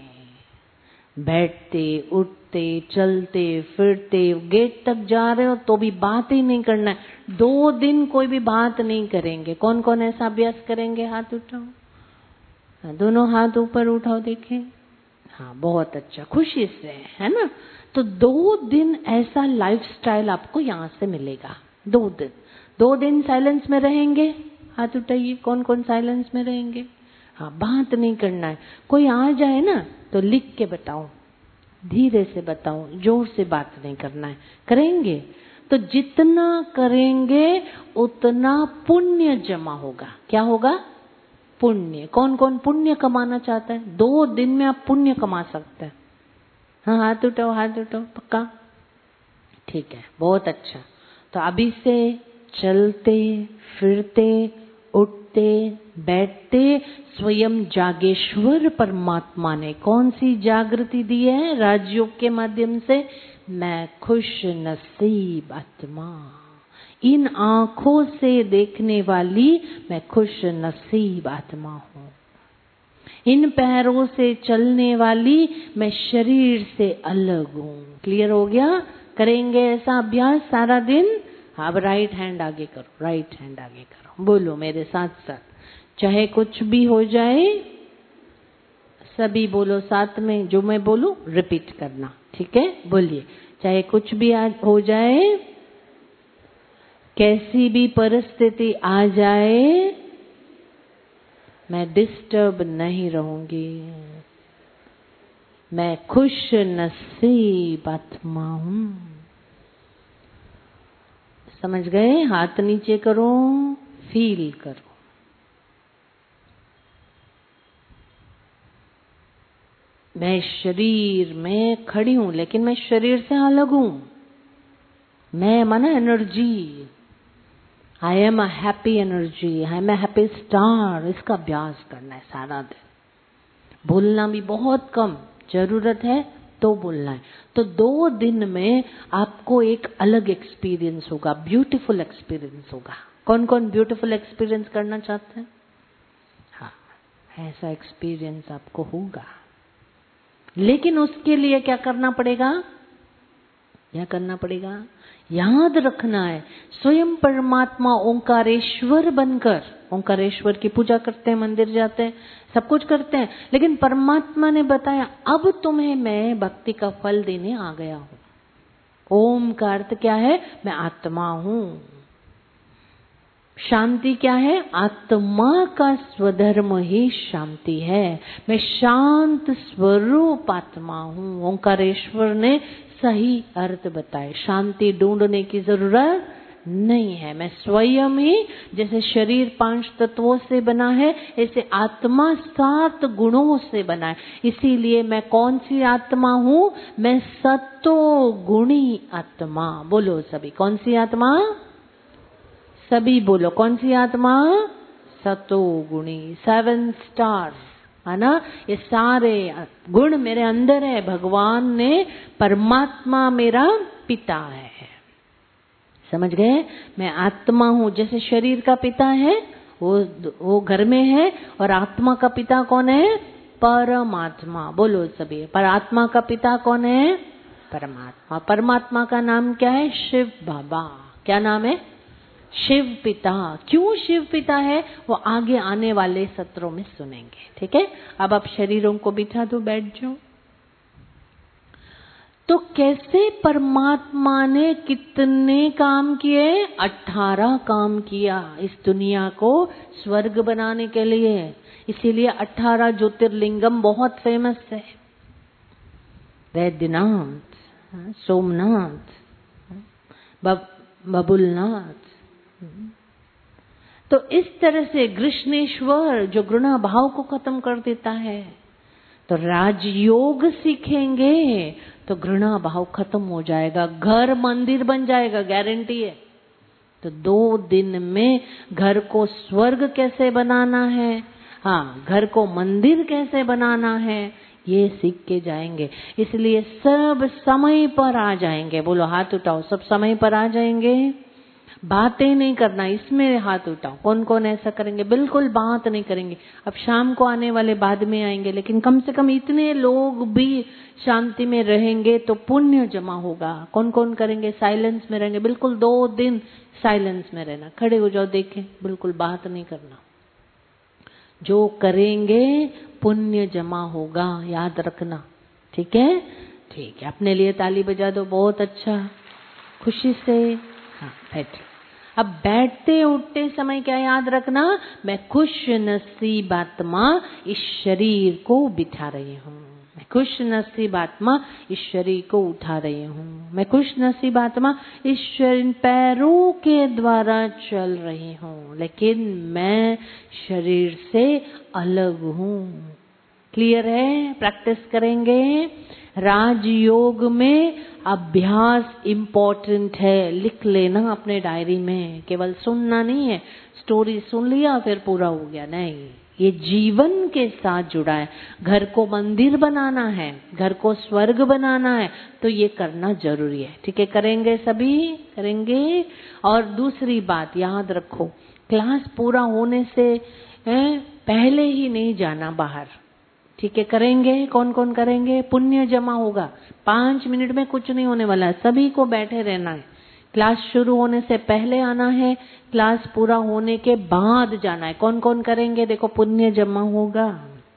बैठते उठते चलते फिरते गेट तक जा रहे हो तो भी बात ही नहीं करना है। 2 दिन कोई भी बात नहीं करेंगे। कौन कौन ऐसा अभ्यास करेंगे? हाथ उठाओ, दोनों हाथ ऊपर उठाओ, देखें। हाँ, बहुत अच्छा, खुशी से, है ना? तो 2 दिन ऐसा लाइफस्टाइल आपको यहाँ से मिलेगा। 2 दिन साइलेंस में रहेंगे। हाथ उठाइए, कौन कौन साइलेंस में रहेंगे? हाँ, बात नहीं करना है। कोई आ जाए ना तो लिख के बताओ, धीरे से बताओ, जोर से बात नहीं करना है। करेंगे तो जितना करेंगे उतना पुण्य जमा होगा। क्या होगा? पुण्य। कौन कौन पुण्य कमाना चाहता है? 2 दिन में आप पुण्य कमा सकते हैं। हाँ, हाथ उठाओ, हाथ उठाओ, पक्का? ठीक है, बहुत अच्छा। तो अभी से चलते फिरते उठते बैठते स्वयं जागेश्वर परमात्मा ने कौन सी जागृति दी है? राजयोग के माध्यम से। मैं खुश नसीब आत्मा। इन आंखों से देखने वाली मैं खुश नसीब आत्मा हूँ। इन पैरों से चलने वाली मैं शरीर से अलग हूँ। क्लियर हो गया? करेंगे ऐसा अभ्यास सारा दिन। अब राइट हैंड आगे करो, राइट हैंड आगे करो। बोलो मेरे साथ साथ, चाहे कुछ भी हो जाए, सभी बोलो साथ में, जो मैं बोलूं रिपीट करना, ठीक है? बोलिए, चाहे कुछ भी हो जाए, कैसी भी परिस्थिति आ जाए, मैं डिस्टर्ब नहीं रहूंगी। मैं खुश नसीब आत्मा हूं। समझ गए? हाथ नीचे करो, फील करो। मैं शरीर में खड़ी हूं लेकिन मैं शरीर से अलग हूं। मैं माना energy. I am a happy energy, I am a happy star. इसका अभ्यास करना है सारा दिन। बोलना भी बहुत कम, जरूरत है तो बोलना है। तो 2 दिन में आपको एक अलग एक्सपीरियंस होगा, ब्यूटीफुल एक्सपीरियंस होगा। कौन कौन ब्यूटीफुल एक्सपीरियंस करना चाहते हैं? हाँ, ऐसा एक्सपीरियंस आपको होगा। लेकिन उसके लिए क्या करना पड़ेगा? क्या करना पड़ेगा? याद रखना है, स्वयं परमात्मा ओंकारेश्वर बनकर, ओंकारेश्वर की पूजा करते हैं, मंदिर जाते हैं, सब कुछ करते हैं, लेकिन परमात्मा ने बताया अब तुम्हें मैं भक्ति का फल देने आ गया हूं। ओम का अर्थ क्या है? मैं आत्मा हूं। शांति क्या है? आत्मा का स्वधर्म ही शांति है। मैं शांत स्वरूप आत्मा हूं। ओंकारेश्वर ने सही अर्थ बताए। शांति ढूंढने की जरूरत नहीं है। मैं स्वयं ही, जैसे शरीर 5 तत्वों से बना है, ऐसे आत्मा 7 गुणों से बना है। इसीलिए मैं कौन सी आत्मा हूं? मैं सतो गुणी आत्मा। बोलो सभी, कौन सी आत्मा? सभी बोलो, कौन सी आत्मा? सतो गुणी, 7 स्टार्स, है ना? ये सारे गुण मेरे अंदर है। भगवान ने, परमात्मा मेरा पिता है। समझ गए? मैं आत्मा हूं। जैसे शरीर का पिता है वो घर में है, और आत्मा का पिता कौन है? परमात्मा। बोलो सभी, पर आत्मा का पिता कौन है? परमात्मा। परमात्मा का नाम क्या है? शिव बाबा। क्या नाम है? शिव पिता। क्यों शिव पिता है वो आगे आने वाले सत्रों में सुनेंगे। ठीक है, अब आप शरीरों को बिठा दो, बैठ जाओ। तो कैसे परमात्मा ने कितने काम किए? 18 काम किया इस दुनिया को स्वर्ग बनाने के लिए। इसीलिए 18 ज्योतिर्लिंगम बहुत फेमस है। वैद्यनाथ, सोमनाथ, बबुलनाथ। तो इस तरह से कृष्णेश्वर जो घृणा भाव को खत्म कर देता है। तो राजयोग सीखेंगे तो घृणा भाव खत्म हो जाएगा, घर मंदिर बन जाएगा, गारंटी है। तो 2 दिन में घर को स्वर्ग कैसे बनाना है, हाँ, घर को मंदिर कैसे बनाना है, ये सीख के जाएंगे। इसलिए सब समय पर आ जाएंगे। बोलो हाथ उठाओ, सब समय पर आ जाएंगे। बातें नहीं करना, इसमें हाथ उठाओ। कौन कौन ऐसा करेंगे? बिल्कुल बात नहीं करेंगे। अब शाम को आने वाले बाद में आएंगे, लेकिन कम से कम इतने लोग भी शांति में रहेंगे तो पुण्य जमा होगा। कौन कौन करेंगे? साइलेंस में रहेंगे, बिल्कुल 2 दिन साइलेंस में रहना। खड़े हो जाओ, देखें, बिल्कुल बात नहीं करना। जो करेंगे पुण्य जमा होगा, याद रखना। ठीक है? ठीक है, अपने लिए ताली बजा दो। बहुत अच्छा, खुशी से। हाँ, बैठे। अब बैठते उठते समय क्या याद रखना? मैं खुश नसीब आत्मा इस शरीर को बिठा रही हूँ। मैं खुश नसीब आत्मा इस शरीर को उठा रही हूँ। मैं खुश नसीब आत्मा इस पैरों के द्वारा चल रही हूँ, लेकिन मैं शरीर से अलग हूँ। क्लियर है? प्रैक्टिस करेंगे। राजयोग में अभ्यास इम्पोर्टेंट है। लिख लेना अपने डायरी में, केवल सुनना नहीं है। स्टोरी सुन लिया फिर पूरा हो गया, नहीं। ये जीवन के साथ जुड़ा है। घर को मंदिर बनाना है, घर को स्वर्ग बनाना है, तो ये करना जरूरी है। ठीक है, करेंगे सभी? करेंगे। और दूसरी बात याद रखो, क्लास पूरा होने से पहले ही नहीं जाना बाहर। ठीक है, करेंगे? कौन कौन करेंगे? पुण्य जमा होगा। 5 मिनट में कुछ नहीं होने वाला है, सभी को बैठे रहना है। क्लास शुरू होने से पहले आना है, क्लास पूरा होने के बाद जाना है। कौन कौन करेंगे? देखो, पुण्य जमा होगा।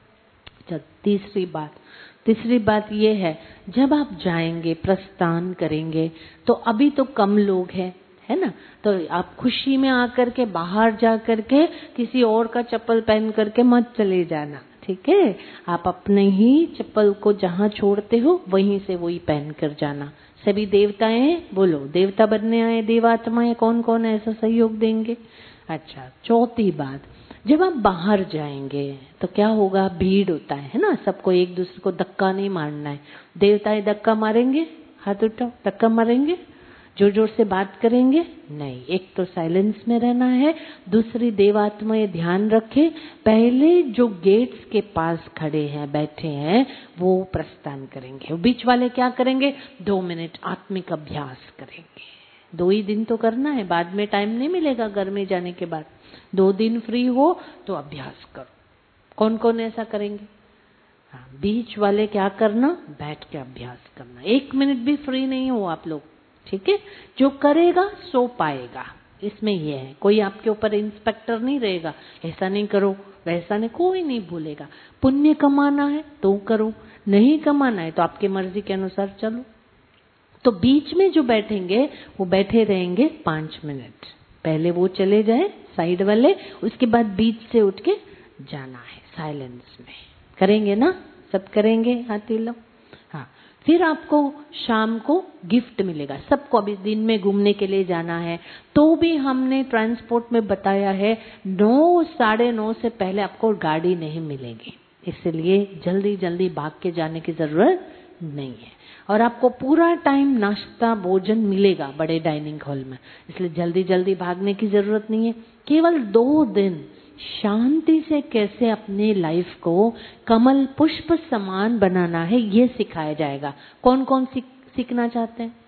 तीसरी बात ये है, जब आप जाएंगे, प्रस्थान करेंगे, तो अभी तो कम लोग हैं, है ना? तो आप खुशी में आकर के, बाहर जा करके किसी और का चप्पल पहन करके मत चले जाना। ठीक है, आप अपने ही चप्पल को जहाँ छोड़ते हो वहीं से वही पहन कर जाना। सभी देवताएं, बोलो, देवता बनने आए देवात्माएं कौन कौन ऐसा सहयोग देंगे? अच्छा, चौथी बात, जब आप बाहर जाएंगे तो क्या होगा? भीड़ होता है ना, सबको एक दूसरे को धक्का नहीं मारना है। देवताएं धक्का मारेंगे? हाथ उठाओ, धक्का मारेंगे? जोर जोर से बात करेंगे नहीं। एक तो साइलेंस में रहना है, दूसरी देवात्मय ध्यान रखे, पहले जो गेट्स के पास खड़े हैं बैठे हैं वो प्रस्थान करेंगे। बीच वाले क्या करेंगे? 2 मिनट आत्मिक अभ्यास करेंगे। 2 ही दिन तो करना है, बाद में टाइम नहीं मिलेगा घर में जाने के बाद। 2 दिन फ्री हो तो अभ्यास करो। कौन कौन ऐसा करेंगे? हाँ, बीच वाले क्या करना? बैठ के अभ्यास करना। 1 मिनट भी फ्री नहीं हो आप लोग, ठीक है? जो करेगा सो पाएगा, इसमें ये है। कोई आपके ऊपर इंस्पेक्टर नहीं रहेगा, ऐसा नहीं करो वैसा नहीं, कोई नहीं बोलेगा। पुण्य कमाना है तो करो, नहीं कमाना है तो आपकी मर्जी के अनुसार चलो। तो बीच में जो बैठेंगे वो बैठे रहेंगे 5 मिनट। पहले वो चले जाए साइड वाले, उसके बाद बीच से उठ के जाना है साइलेंस में। करेंगे ना? सब करेंगे हाथी लोग? हाँ। फिर आपको शाम को गिफ्ट मिलेगा सबको। अभी दिन में घूमने के लिए जाना है तो भी हमने ट्रांसपोर्ट में बताया है 9 साढ़े 9 से पहले आपको गाड़ी नहीं मिलेगी, इसलिए जल्दी जल्दी भाग के जाने की जरूरत नहीं है। और आपको पूरा टाइम नाश्ता भोजन मिलेगा बड़े डाइनिंग हॉल में, इसलिए जल्दी जल्दी भागने की जरूरत नहीं है। केवल 2 दिन शांति से कैसे अपनी लाइफ को कमल पुष्प समान बनाना है ये सिखाया जाएगा। कौन कौन सीखना चाहते हैं?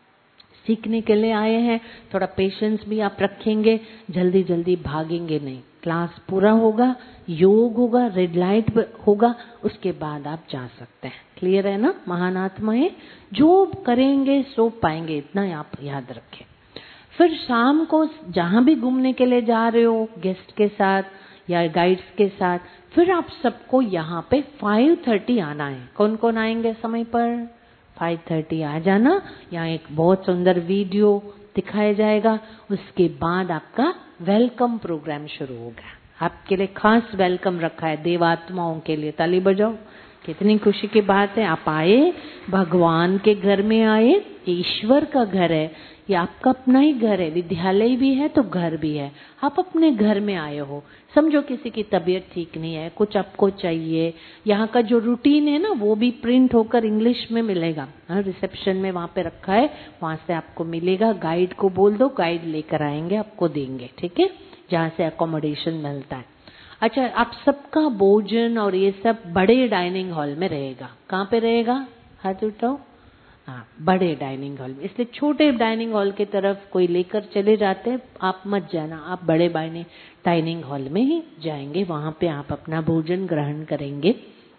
सीखने के लिए आए हैं, थोड़ा पेशेंस भी आप रखेंगे, जल्दी जल्दी भागेंगे नहीं। क्लास पूरा होगा, योग होगा, रेड लाइट होगा, उसके बाद आप जा सकते हैं। क्लियर है ना? महान आत्माएं जो करेंगे सो पाएंगे, इतना आप याद रखें। फिर शाम को जहां भी घूमने के लिए जा रहे हो गेस्ट के साथ या गाइड्स के साथ, फिर आप सबको यहाँ पे 5:30 आना है। कौन कौन आएंगे समय पर? 5:30 आ जाना। यहाँ एक बहुत सुंदर वीडियो दिखाया जाएगा, उसके बाद आपका वेलकम प्रोग्राम शुरू होगा। आपके लिए खास वेलकम रखा है देवात्माओं के लिए। ताली बजाओ, कितनी खुशी की बात है। आप आए, भगवान के घर में आए, ईश्वर का घर है, ये आपका अपना ही घर है। विद्यालय भी है तो घर भी है, आप अपने घर में आए हो। समझो किसी की तबीयत ठीक नहीं है, कुछ आपको चाहिए, यहाँ का जो रूटीन है ना वो भी प्रिंट होकर इंग्लिश में मिलेगा। रिसेप्शन में वहाँ पे रखा है, वहाँ से आपको मिलेगा। गाइड को बोल दो, गाइड लेकर आएंगे, आपको देंगे, ठीक है? जहाँ से अकोमोडेशन मिलता है। अच्छा, आप सबका भोजन और ये सब बड़े डाइनिंग हॉल में रहेगा। कहाँ पे रहेगा? हाथ उठाओ। हाँ, बड़े डाइनिंग हॉल में। इसलिए छोटे डाइनिंग हॉल की तरफ कोई लेकर चले जाते हैं, आप मत जाना, आप बड़े डाइनिंग हॉल में ही जाएंगे, वहां पे आप अपना भोजन ग्रहण करेंगे।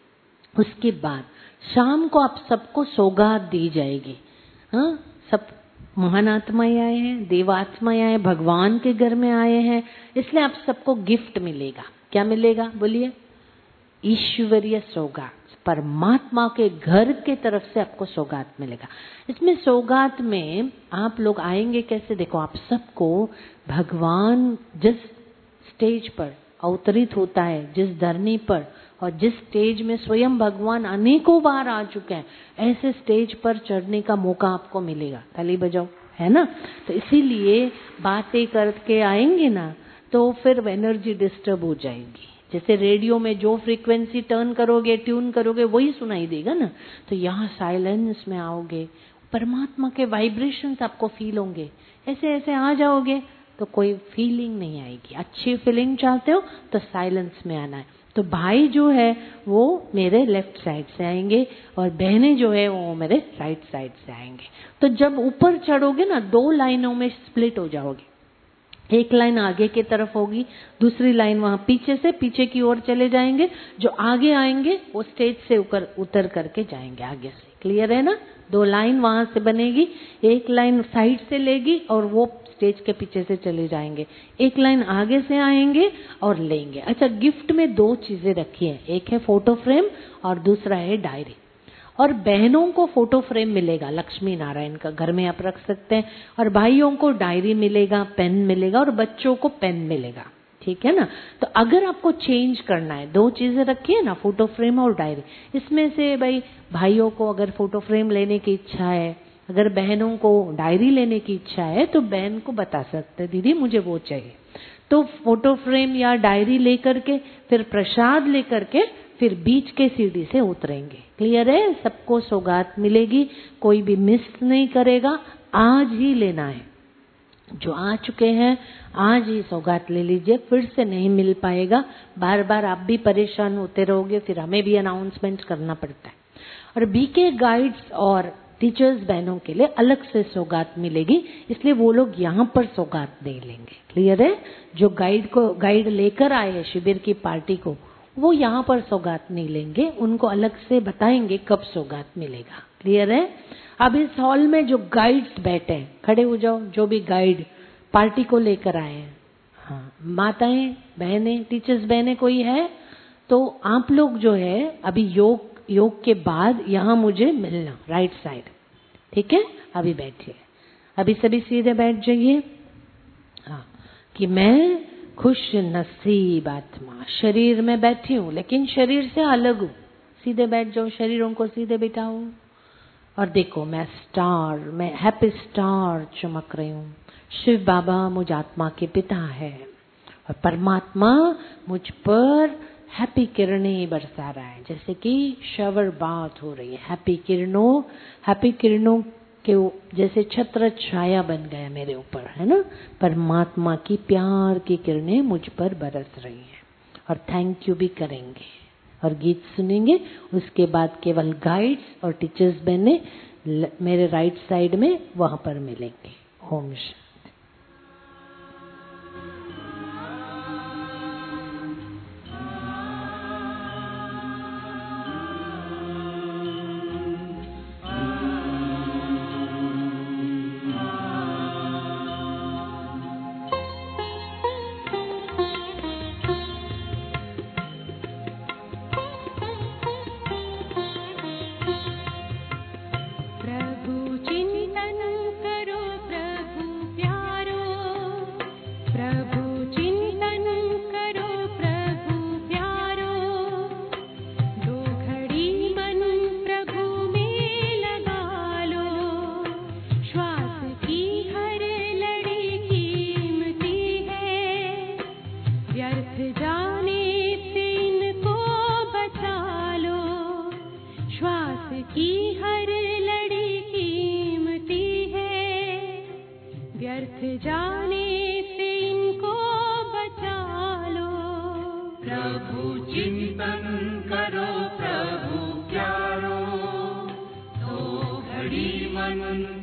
उसके बाद शाम को आप सबको सौगात दी जाएगी। हाँ, सब महान आत्माएं आए हैं, देवात्माएं आए, भगवान के घर में आए हैं, इसलिए आप सबको गिफ्ट मिलेगा। क्या मिलेगा? बोलिए। ईश्वरीय सौगात, परमात्मा के घर के तरफ से आपको सौगात मिलेगा। इसमें सौगात में आप लोग आएंगे कैसे? देखो, आप सबको भगवान जिस स्टेज पर अवतरित होता है, जिस धरनी पर और जिस स्टेज में स्वयं भगवान अनेकों बार आ चुके हैं, ऐसे स्टेज पर चढ़ने का मौका आपको मिलेगा। ताली बजाओ, है ना? तो इसीलिए बातें करके आएंगे ना तो फिर एनर्जी डिस्टर्ब हो जाएगी। जैसे रेडियो में जो फ्रीक्वेंसी टर्न करोगे, ट्यून करोगे, वही सुनाई देगा ना। तो यहाँ साइलेंस में आओगे, परमात्मा के वाइब्रेशंस आपको फील होंगे। ऐसे ऐसे आ जाओगे तो कोई फीलिंग नहीं आएगी। अच्छी फीलिंग चाहते हो तो साइलेंस में आना है। तो भाई जो है वो मेरे लेफ्ट साइड से आएंगे और बहनें जो है वो मेरे राइट साइड से आएंगे। तो जब ऊपर चढ़ोगे ना 2 लाइनों में स्प्लिट हो जाओगे। एक लाइन आगे की तरफ होगी, दूसरी लाइन वहां पीछे से पीछे की ओर चले जाएंगे। जो आगे आएंगे वो स्टेज से उतर करके जाएंगे आगे से। क्लियर है ना? 2 लाइन वहां से बनेगी, एक लाइन साइड से लेगी और वो स्टेज के पीछे से चले जाएंगे। एक लाइन आगे से आएंगे और लेंगे। अच्छा, गिफ्ट में 2 चीजें रखी है, एक है फोटो फ्रेम और दूसरा है डायरी। और बहनों को फोटो फ्रेम मिलेगा लक्ष्मी नारायण का, घर में आप रख सकते हैं। और भाइयों को डायरी मिलेगा, पेन मिलेगा और बच्चों को पेन मिलेगा। ठीक है ना? तो अगर आपको चेंज करना है, 2 चीजें रखी है ना, फोटो फ्रेम और डायरी। इसमें से भाई भाइयों को अगर फोटो फ्रेम लेने की इच्छा है, अगर बहनों को डायरी लेने की इच्छा है तो बहन को बता सकते हैं, दीदी मुझे वो चाहिए। तो फोटो फ्रेम या डायरी लेकर के फिर प्रसाद लेकर के फिर बीच के सीढ़ी से उतरेंगे। क्लियर है? सबको सौगात मिलेगी, कोई भी मिस नहीं करेगा। आज ही लेना है। जो आ चुके हैं आज ही सौगात ले लीजिए, फिर से नहीं मिल पाएगा। बार बार आप भी परेशान होते रहोगे, फिर हमें भी अनाउंसमेंट करना पड़ता है। और बीके गाइड्स और टीचर्स बहनों के लिए अलग से सौगात मिलेगी, इसलिए वो लोग यहाँ पर सौगात नहीं लेंगे। क्लियर है? जो गाइड लेकर आए हैं शिविर की पार्टी को, वो यहाँ पर सौगात नहीं लेंगे, उनको अलग से बताएंगे कब सौगात मिलेगा। क्लियर है? अब इस हॉल में जो गाइड्स बैठे हैं, खड़े हो जाओ, जो भी गाइड पार्टी को लेकर आए हैं। हाँ, माताएं, बहनें, टीचर्स बहनें कोई है तो आप लोग जो है अभी योग के बाद यहाँ मुझे मिलना, राइट साइड। ठीक है? अभी बैठिए, अभी सभी सीधे बैठ जाइए। हाँ, कि मैं खुश नसीब आत्मा शरीर में बैठी हूँ, लेकिन शरीर से अलग हूँ। सीधे बैठ जाओ, शरीरों को सीधे बिठाओ और देखो मैं स्टार, मैं हैप्पी स्टार चमक रही हूँ। शिव बाबा मुझ आत्मा के पिता है और परमात्मा मुझ पर हैप्पी किरणें बरसा रहा है, जैसे कि शावर बात हो रही है। हैप्पी किरणों के जैसे छत्र छाया बन गया मेरे ऊपर, है ना। परमात्मा की प्यार की किरणें मुझ पर बरस रही हैं और थैंक यू भी करेंगे और गीत सुनेंगे। उसके बाद केवल गाइड्स और टीचर्स बहने मेरे राइट साइड में वहां पर मिलेंगे। ओम शांति। चिंतन करो प्रभु प्यारो, तो घड़ी मन